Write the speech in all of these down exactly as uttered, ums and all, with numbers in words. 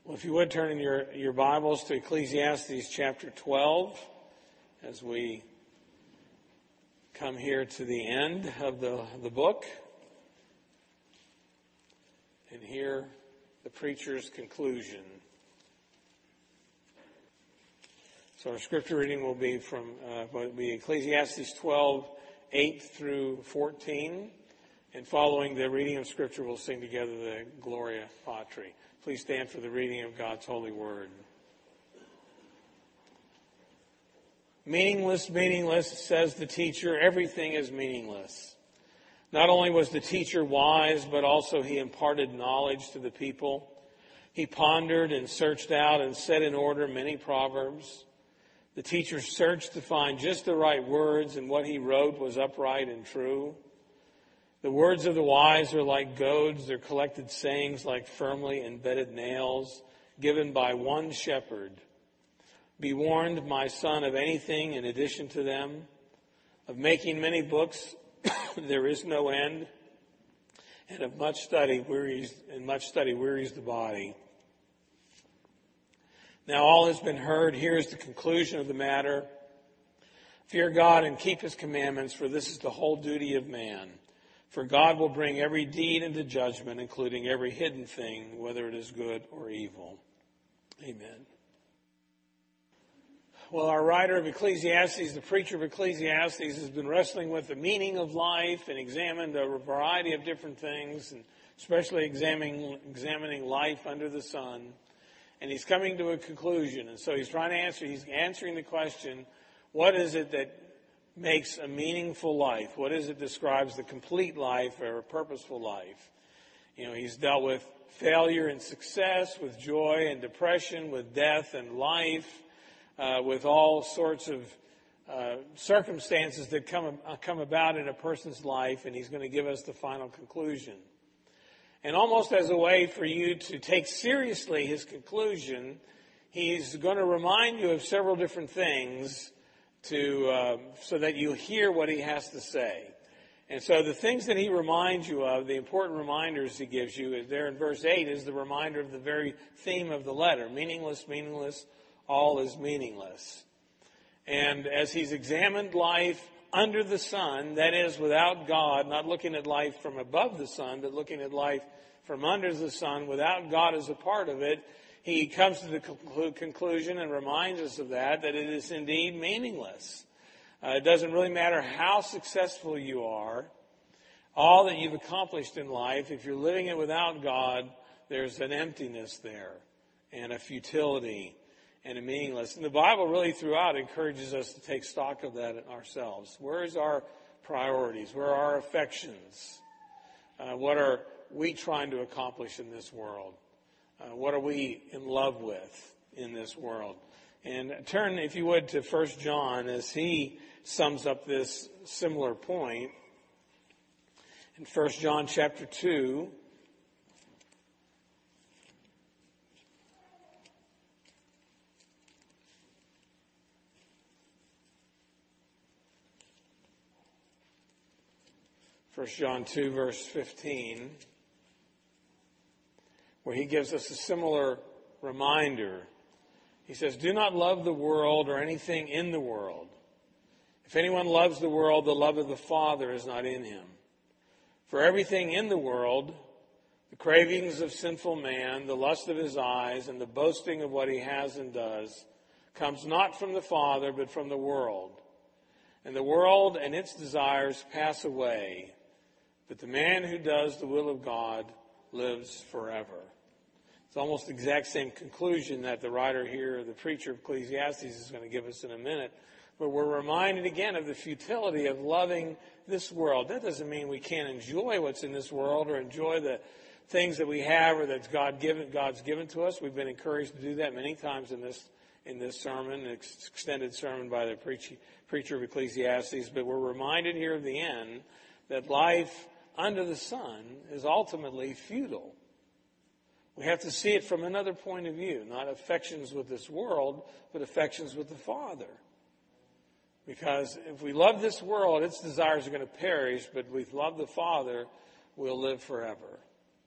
Well, if you would turn in your, your Bibles to Ecclesiastes chapter twelve as we come here to the end of the, the book and hear the preacher's conclusion. So our scripture reading will be from uh, will be Ecclesiastes twelve, eight through fourteen. And following the reading of scripture, we'll sing together the Gloria Patri. Please stand for the reading of God's holy word. Meaningless, meaningless, says the teacher. Everything is meaningless. Not only was the teacher wise, but also he imparted knowledge to the people. He pondered and searched out and set in order many proverbs. The teacher searched to find just the right words, and what he wrote was upright and true. The words of the wise are like goads, their collected sayings like firmly embedded nails, given by one shepherd. Be warned, my son, of anything in addition to them. Of making many books, there is no end, and of much study wearies, and much study wearies the body. Now all has been heard. Here is the conclusion of the matter. Fear God and keep his commandments, for this is the whole duty of man. For God will bring every deed into judgment, including every hidden thing, whether it is good or evil. Amen. Well, our writer of Ecclesiastes, the preacher of Ecclesiastes, has been wrestling with the meaning of life and examined a variety of different things, and especially examining, examining life under the sun. And he's coming to a conclusion. And so he's trying to answer, he's answering the question, what is it that makes a meaningful life? What is it describes the complete life or a purposeful life? You know, he's dealt with failure and success, with joy and depression, with death and life, uh, with all sorts of uh, circumstances that come, uh, come about in a person's life, and he's going to give us the final conclusion. And almost as a way for you to take seriously his conclusion, he's going to remind you of several different things to uh, so that you hear what he has to say. And so the things that he reminds you of, the important reminders he gives you, is there in verse eight is the reminder of the very theme of the letter. Meaningless, meaningless, all is meaningless. And as he's examined life under the sun, that is without God, not looking at life from above the sun, but looking at life from under the sun, without God as a part of it, he comes to the conclusion and reminds us of that, that it is indeed meaningless. Uh, it doesn't really matter how successful you are, all that you've accomplished in life. If you're living it without God, there's an emptiness there and a futility and a meaningless. And the Bible really throughout encourages us to take stock of that ourselves. Where is our priorities? Where are our affections? Uh, what are we trying to accomplish in this world? Uh, what are we in love with in this world? And turn, if you would, to First John as he sums up this similar point. In First John chapter two, First John two, verse fifteen, where he gives us a similar reminder. He says, do not love the world or anything in the world. If anyone loves the world, the love of the Father is not in him. For everything in the world, the cravings of sinful man, the lust of his eyes, and the boasting of what he has and does, comes not from the Father, but from the world. And the world and its desires pass away, but the man who does the will of God lives forever. It's almost the exact same conclusion that the writer here, the preacher of Ecclesiastes, is going to give us in a minute. But we're reminded again of the futility of loving this world. That doesn't mean we can't enjoy what's in this world or enjoy the things that we have or that God given, God's given to us. We've been encouraged to do that many times in this in this sermon, an extended sermon by the preach, preacher of Ecclesiastes. But we're reminded here of the end that life under the sun is ultimately futile. We have to see it from another point of view, not affections with this world, but affections with the Father. Because if we love this world, its desires are going to perish, but if we love the Father, we'll live forever.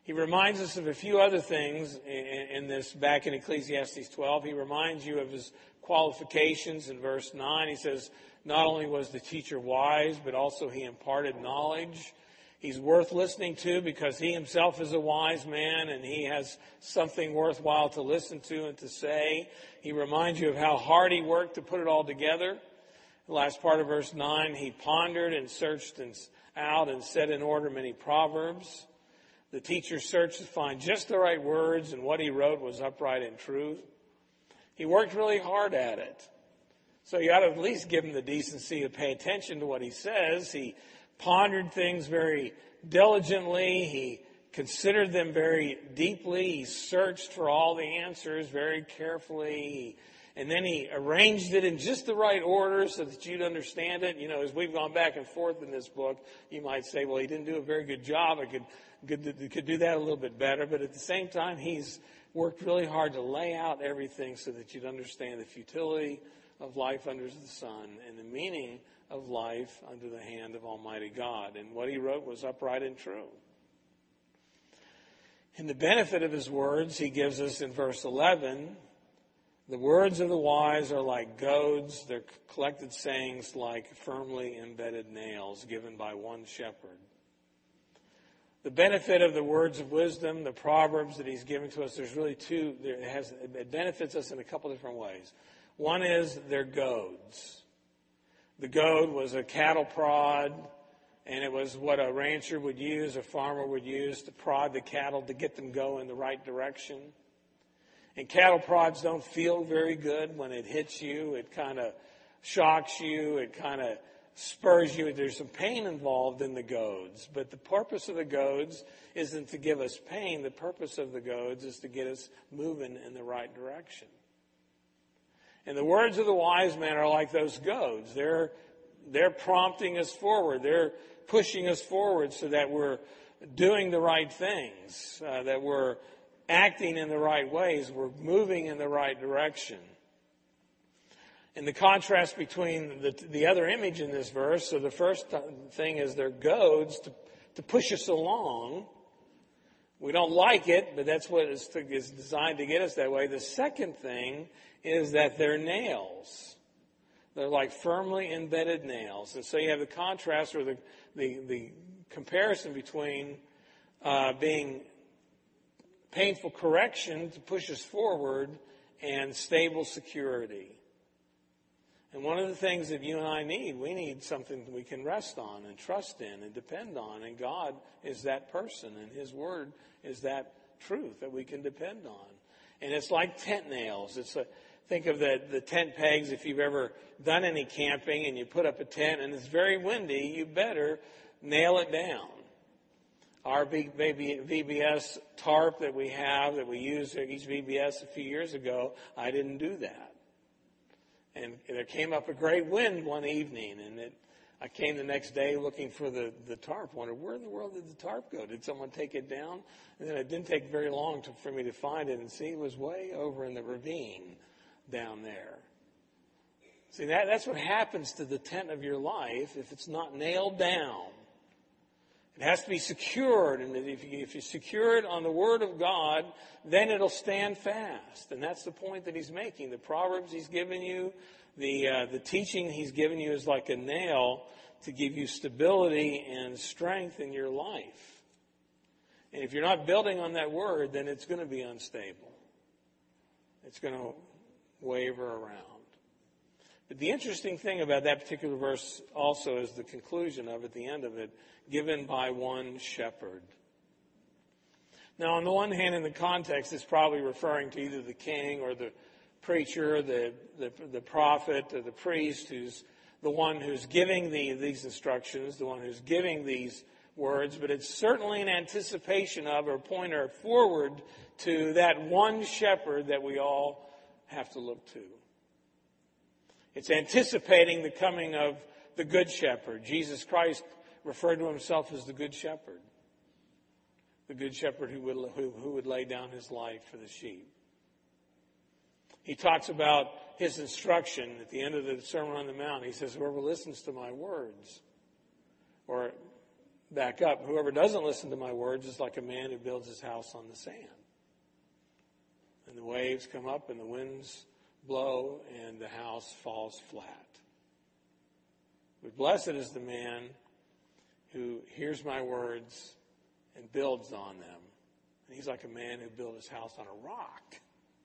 He reminds us of a few other things in, in this back in Ecclesiastes twelve. He reminds you of his qualifications in verse nine. He says, not only was the teacher wise, but also he imparted knowledge. He's worth listening to because he himself is a wise man and he has something worthwhile to listen to and to say. He reminds you of how hard he worked to put it all together. The last part of verse nine, he pondered and searched out and set in order many proverbs. The teacher searched to find just the right words, and what he wrote was upright and true. He worked really hard at it. So you ought to at least give him the decency to pay attention to what he says. He pondered things very diligently. He considered them very deeply. He searched for all the answers very carefully. And then he arranged it in just the right order so that you'd understand it. You know, as we've gone back and forth in this book, you might say, well, he didn't do a very good job. I could, could, could do that a little bit better. But at the same time, he's worked really hard to lay out everything so that you'd understand the futility of life under the sun and the meaning of life under the hand of Almighty God. And what he wrote was upright and true. And the benefit of his words, he gives us in verse eleven, the words of the wise are like goads, their collected sayings like firmly embedded nails given by one shepherd. The benefit of the words of wisdom, the proverbs that he's given to us, there's really two. There it, has, it benefits us in a couple different ways. One is they're goads. The goad was a cattle prod, and it was what a rancher would use, a farmer would use to prod the cattle to get them go in the right direction. And cattle prods don't feel very good when it hits you. It kind of shocks you. It kind of spurs you. There's some pain involved in the goads. But the purpose of the goads isn't to give us pain. The purpose of the goads is to get us moving in the right direction. And the words of the wise man are like those goads. They're, they're prompting us forward. They're pushing us forward so that we're doing the right things, uh, that we're acting in the right ways, we're moving in the right direction. And the contrast between the, the other image in this verse, so the first thing is they're goads to, to push us along. We don't like it, but that's what is, is designed to get us that way. The second thing is that they're nails. They're like firmly embedded nails. And so you have the contrast or the, the, the comparison between uh, being painful correction to push us forward and stable security. And one of the things that you and I need, we need something we can rest on and trust in and depend on. And God is that person, and his word is that truth that we can depend on. And it's like tent nails. It's a, think of the, the tent pegs. If you've ever done any camping and you put up a tent and it's very windy, you better nail it down. Our big baby V B S tarp that we have, that we used at each V B S a few years ago, I didn't do that. And there came up a great wind one evening, and it, I came the next day looking for the, the tarp. Wondered, where in the world did the tarp go? Did someone take it down? And then it didn't take very long to, for me to find it and see it was way over in the ravine down there. See, that, that's what happens to the tent of your life if it's not nailed down. It has to be secured, and if you, if you secure it on the Word of God, then it'll stand fast. And that's the point that he's making. The Proverbs he's given you, the uh, the teaching he's given you is like a nail to give you stability and strength in your life. And if you're not building on that Word, then it's going to be unstable. It's going to waver around. But the interesting thing about that particular verse also is the conclusion of it, the end of it, given by one shepherd. Now, on the one hand, in the context, it's probably referring to either the king or the preacher, the, the, the prophet, or the priest, who's the one who's giving the, these instructions, the one who's giving these words, but it's certainly an anticipation of or pointer forward to that one shepherd that we all have to look to. It's anticipating the coming of the Good Shepherd. Jesus Christ referred to himself as the Good Shepherd. The Good Shepherd who would, who, who would lay down his life for the sheep. He talks about his instruction at the end of the Sermon on the Mount. He says, whoever listens to my words, or back up, whoever doesn't listen to my words is like a man who builds his house on the sand. And the waves come up and the winds blow and the house falls flat. But blessed is the man who hears my words and builds on them. And he's like a man who built his house on a rock.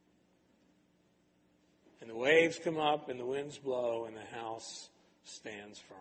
And the waves come up and the winds blow and the house stands firm.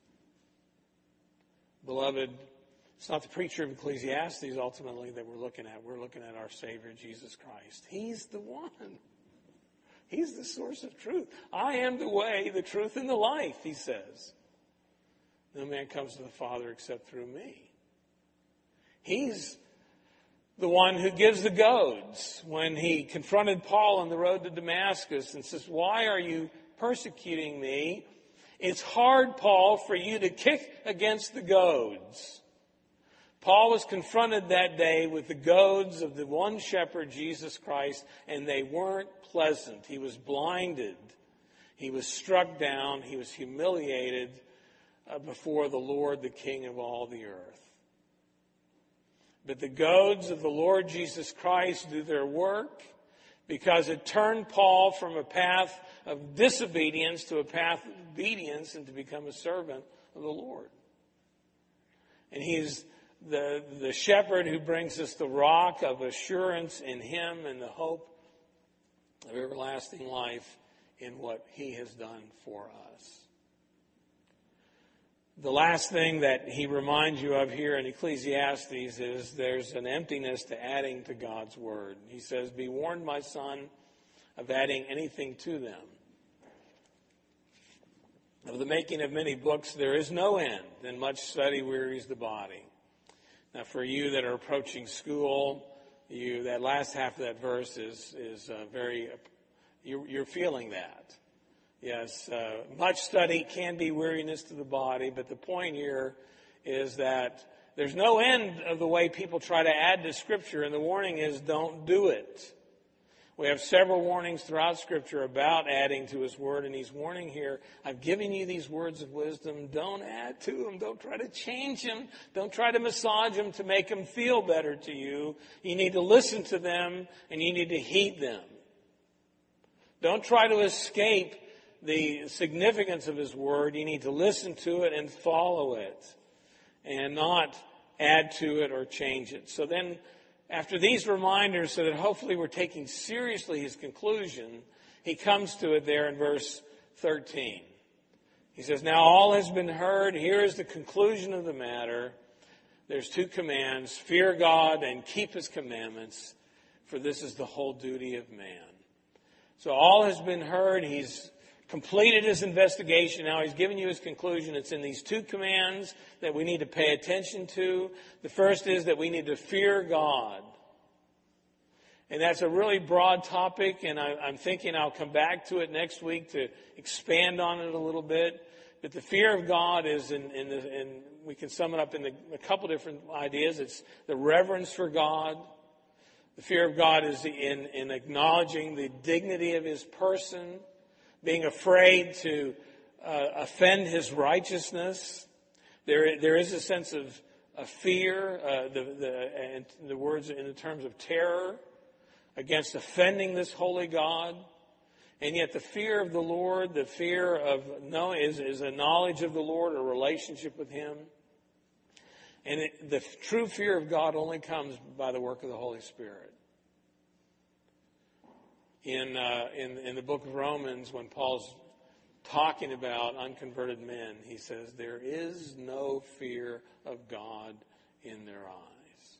Beloved, it's not the preacher of Ecclesiastes ultimately that we're looking at. We're looking at our Savior, Jesus Christ. He's the one. He's the source of truth. I am the way, the truth, and the life, he says. No man comes to the Father except through me. He's the one who gives the goads when he confronted Paul on the road to Damascus and says, why are you persecuting me? It's hard, Paul, for you to kick against the goads. Paul was confronted that day with the goads of the one shepherd, Jesus Christ, and they weren't pleasant. He was blinded. He was struck down. He was humiliated uh, before the Lord, the King of all the earth. But the goads of the Lord Jesus Christ do their work because it turned Paul from a path of disobedience to a path of obedience and to become a servant of the Lord. And he's the, the shepherd who brings us the rock of assurance in him and the hope of everlasting life in what he has done for us. The last thing that he reminds you of here in Ecclesiastes is there's an emptiness to adding to God's word. He says, be warned, my son, of adding anything to them. Of the making of many books, there is no end, and much study wearies the body. Now, for you that are approaching school, you that last half of that verse is is uh, very, uh, you're, you're feeling that. Yes, uh, much study can be weariness to the body, but the point here is that there's no end of the way people try to add to Scripture, and the warning is don't do it. We have several warnings throughout Scripture about adding to His Word, and He's warning here, I've given you these words of wisdom. Don't add to them. Don't try to change them. Don't try to massage them to make them feel better to you. You need to listen to them, and you need to heed them. Don't try to escape the significance of His Word. You need to listen to it and follow it, and not add to it or change it. So then, after these reminders, so that hopefully we're taking seriously his conclusion, he comes to it there in verse thirteen. He says, now all has been heard. Here is the conclusion of the matter. There's two commands, fear God and keep his commandments, for this is the whole duty of man. So all has been heard. He's completed his investigation. Now he's given you his conclusion. It's in these two commands that we need to pay attention to. The first is that we need to fear God. And that's a really broad topic, and I, I'm thinking I'll come back to it next week to expand on it a little bit. But the fear of God is, in, in, the, in we can sum it up in the, a couple different ideas. It's the reverence for God. The fear of God is in, in acknowledging the dignity of his person, being afraid to uh, offend his righteousness. There, there is a sense of, of fear, uh, the, the, and the words in the terms of terror against offending this holy God. And yet the fear of the Lord, the fear of knowing is, is a knowledge of the Lord, a relationship with him. And it, the true fear of God only comes by the work of the Holy Spirit. In, uh, in in the book of Romans, when Paul's talking about unconverted men, he says, there is no fear of God in their eyes.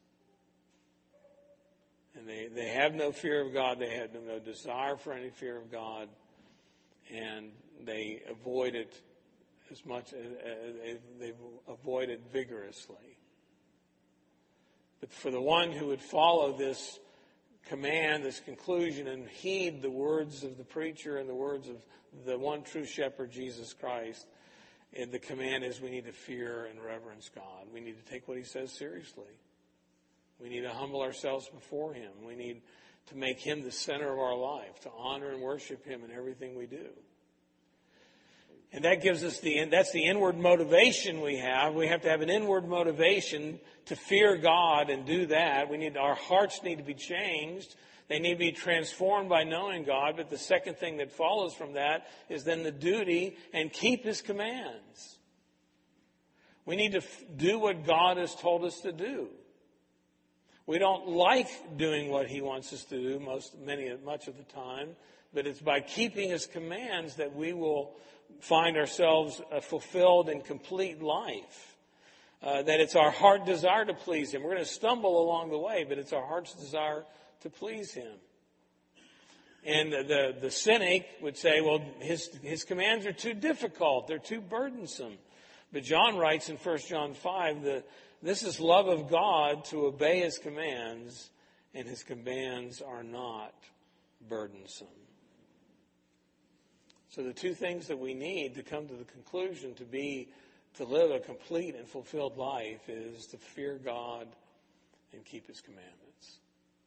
And they, they have no fear of God. They have no desire for any fear of God. And they avoid it as much as they avoid it vigorously. But for the one who would follow this command, this conclusion, and heed the words of the preacher and the words of the one true shepherd, Jesus Christ, and the command is we need to fear and reverence God. We need to take what he says seriously. We need to humble ourselves before him. We need to make him the center of our life, to honor and worship him in everything we do. And that gives us the, that's the inward motivation we have. We have to have an inward motivation to fear God and do that. We need, our hearts need to be changed. They need to be transformed by knowing God. But the second thing that follows from that is then the duty and keep His commands. We need to f- do what God has told us to do. We don't like doing what He wants us to do most, many, much of the time. But it's by keeping His commands that we will find ourselves a fulfilled and complete life. Uh, that it's our heart desire to please Him. We're going to stumble along the way, but it's our heart's desire to please Him. And the, the cynic would say, well, his, his commands are too difficult. They're too burdensome. But John writes in First John five that this is love of God, to obey His commands, and His commands are not burdensome. So the two things that we need to come to the conclusion to be, to live a complete and fulfilled life is to fear God and keep His commandments.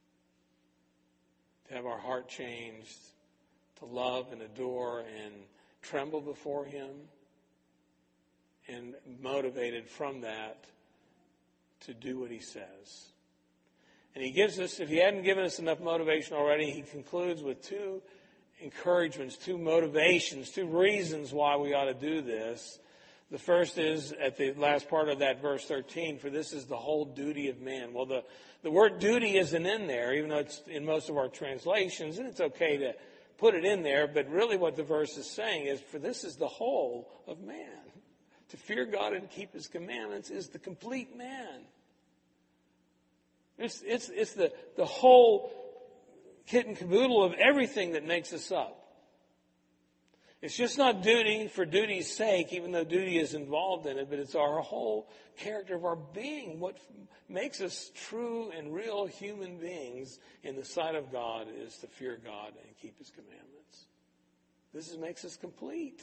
To have our heart changed, to love and adore and tremble before Him, and motivated from that to do what He says. And He gives us, if He hadn't given us enough motivation already, He concludes with two encouragements, two motivations, two reasons why we ought to do this. The first is at the last part of that verse thirteen, for this is the whole duty of man. Well, the, the word duty isn't in there, even though it's in most of our translations, and it's okay to put it in there, but really what the verse is saying is, for this is the whole of man. To fear God and keep His commandments is the complete man. It's, it's, it's the, the whole kit and caboodle of everything that makes us up. It's just not duty for duty's sake, even though duty is involved in it, but it's our whole character of our being. What makes us true and real human beings in the sight of God is to fear God and keep His commandments. This is, makes us complete.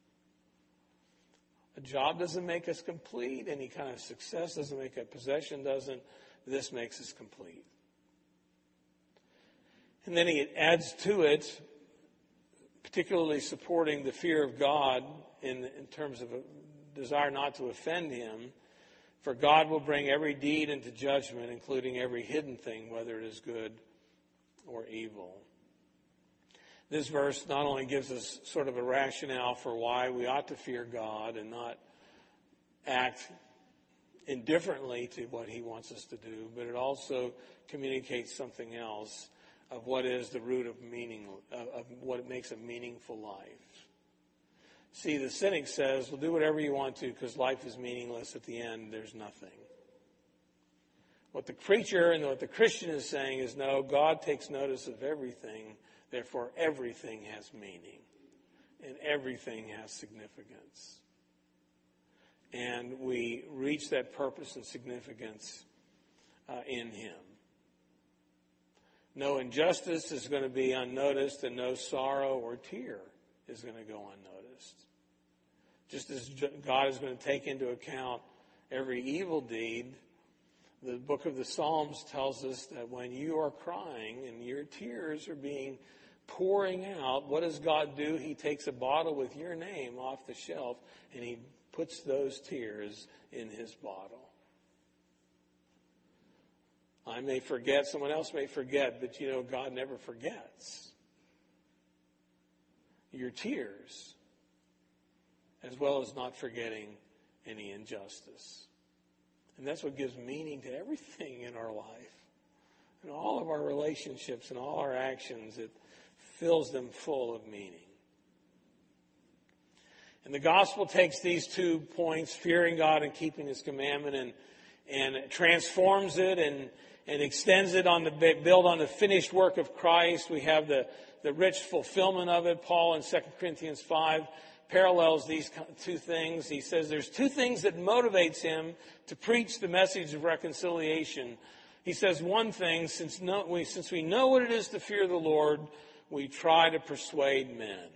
A job doesn't make us complete. Any kind of success doesn't make a possession doesn't. This makes us complete. And then he adds to it, particularly supporting the fear of God in, in terms of a desire not to offend Him. For God will bring every deed into judgment, including every hidden thing, whether it is good or evil. This verse not only gives us sort of a rationale for why we ought to fear God and not act indifferently to what He wants us to do, but it also communicates something else of what is the root of meaning, of what makes a meaningful life. See, the cynic says, well, do whatever you want to because life is meaningless. At the end, there's nothing. What the preacher and what the Christian is saying is, no, God takes notice of everything. Therefore, everything has meaning and everything has significance. And we reach that purpose and significance uh, in Him. No injustice is going to be unnoticed, and no sorrow or tear is going to go unnoticed. Just as God is going to take into account every evil deed, the book of the Psalms tells us that when you are crying and your tears are being pouring out, what does God do? He takes a bottle with your name off the shelf and He puts those tears in His bottle. I may forget, someone else may forget, but you know, God never forgets. Your tears, as well as not forgetting any injustice. And that's what gives meaning to everything in our life. And all of our relationships and all our actions, it fills them full of meaning. And the gospel takes these two points, fearing God and keeping His commandment, and, and transforms it and, and extends it on the, build on the finished work of Christ. We have the, the rich fulfillment of it. Paul in Second Corinthians five parallels these two things. He says there's two things that motivates him to preach the message of reconciliation. He says one thing, since, no, we, since we know what it is to fear the Lord, we try to persuade men.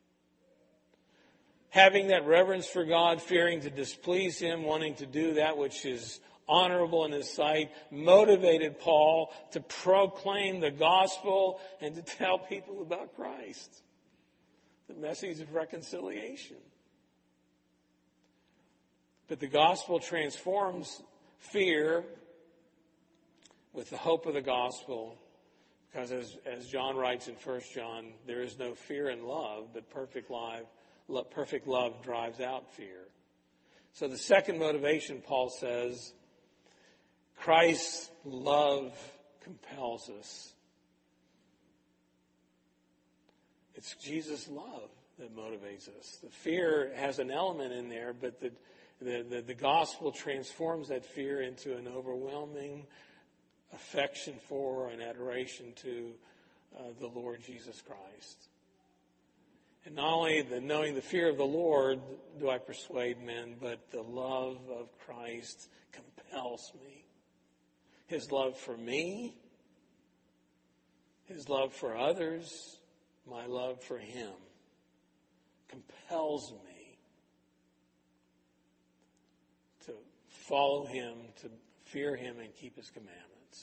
Having that reverence for God, fearing to displease Him, wanting to do that which is honorable in His sight, motivated Paul to proclaim the gospel and to tell people about Christ. The message of reconciliation. But the gospel transforms fear with the hope of the gospel, because as, as John writes in First John, there is no fear in love, but perfect love, perfect love drives out fear. So the second motivation, Paul says, Christ's love compels us. It's Jesus' love that motivates us. The fear has an element in there, but the, the, the, the gospel transforms that fear into an overwhelming affection for and adoration to uh, the Lord Jesus Christ. And not only the knowing the fear of the Lord do I persuade men, but the love of Christ compels me. His love for me, his love for others, my love for him compels me to follow him, to fear him, and keep his commandments.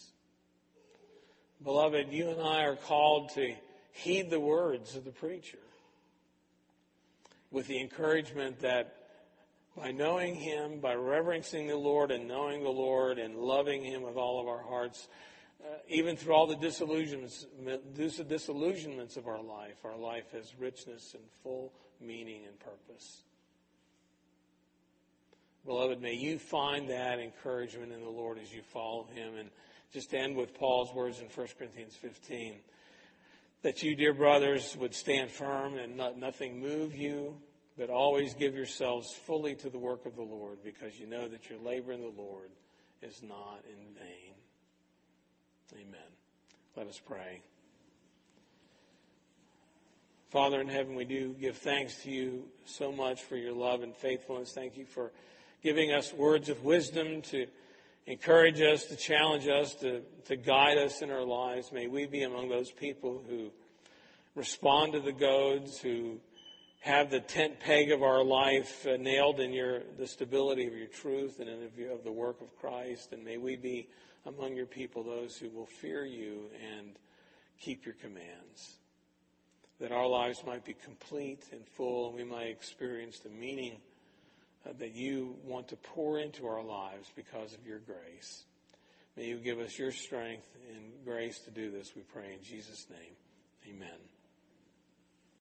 Beloved, you and I are called to heed the words of the preacher with the encouragement that by knowing him, by reverencing the Lord and knowing the Lord and loving him with all of our hearts, uh, even through all the disillusionments, disillusionments of our life, our life has richness and full meaning and purpose. Beloved, may you find that encouragement in the Lord as you follow him. And just to end with Paul's words in First Corinthians fifteen, that you, dear brothers, would stand firm and not, nothing move you, but always give yourselves fully to the work of the Lord, because you know that your labor in the Lord is not in vain. Amen. Let us pray. Father in heaven, we do give thanks to you so much for your love and faithfulness. Thank you for giving us words of wisdom to encourage us, to challenge us, to, to guide us in our lives. May we be among those people who respond to the goads, who have the tent peg of our life uh, nailed in your the stability of your truth and in the view of the work of Christ. And may we be among your people those who will fear you and keep your commands, that our lives might be complete and full, and we might experience the meaning uh, that you want to pour into our lives because of your grace. May you give us your strength and grace to do this, we pray in Jesus' name. Amen.